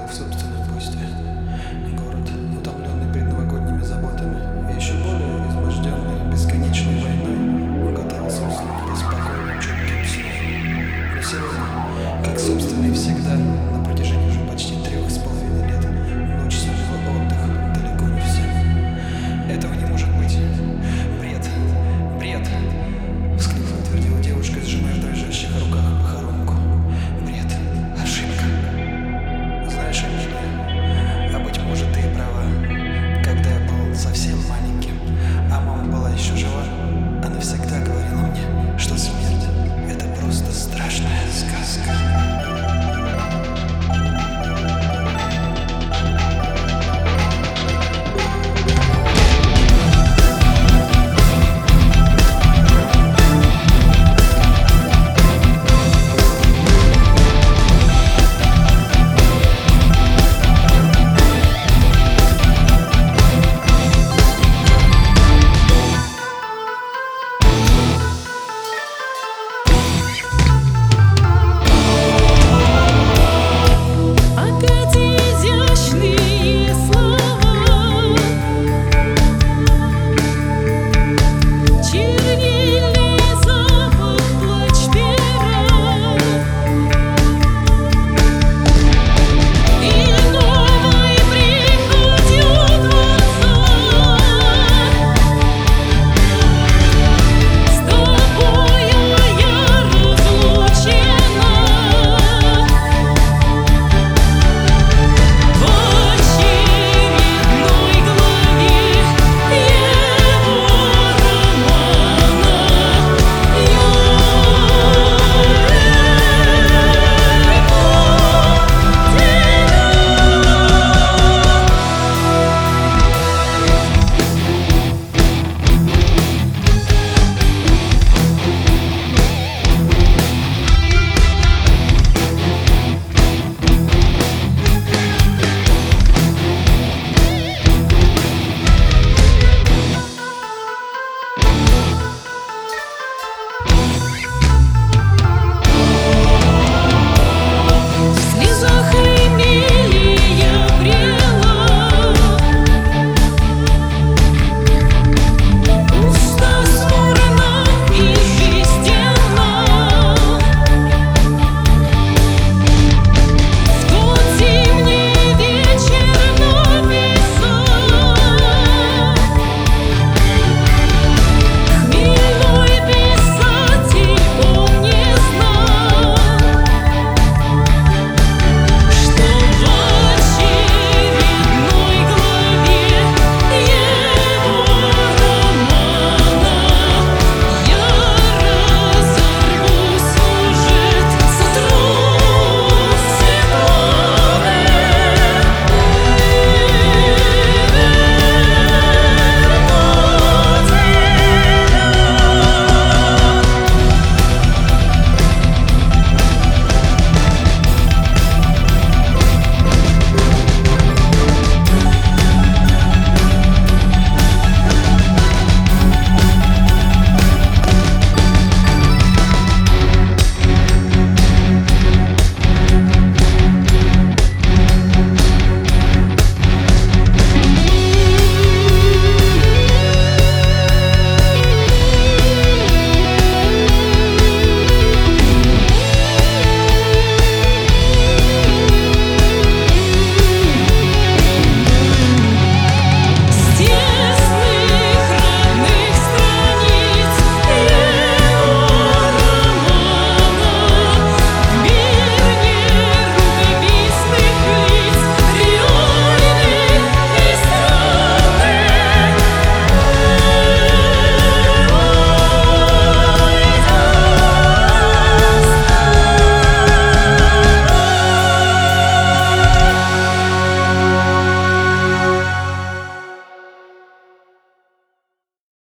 в собственной пусте. Город, утомленный предновогодними заботами и еще более изможденный бесконечной войной, готовился уснуть беспокойным чутким сном. Но сегодня, как собственно и всегда, на протяжении уже почти 3,5 лет, ночь сулила отдых далеко не всем. Этого не может быть. Бред, бред, всхлипывая твердила девушка, сжимая в дрожащих руках похоронку. Бред, ошибка. Знаешь, Амелия, а быть может ты и права. Когда я был совсем маленьким, а мама была еще жива, она всегда говорила мне, что смерть — это просто страшная сказка.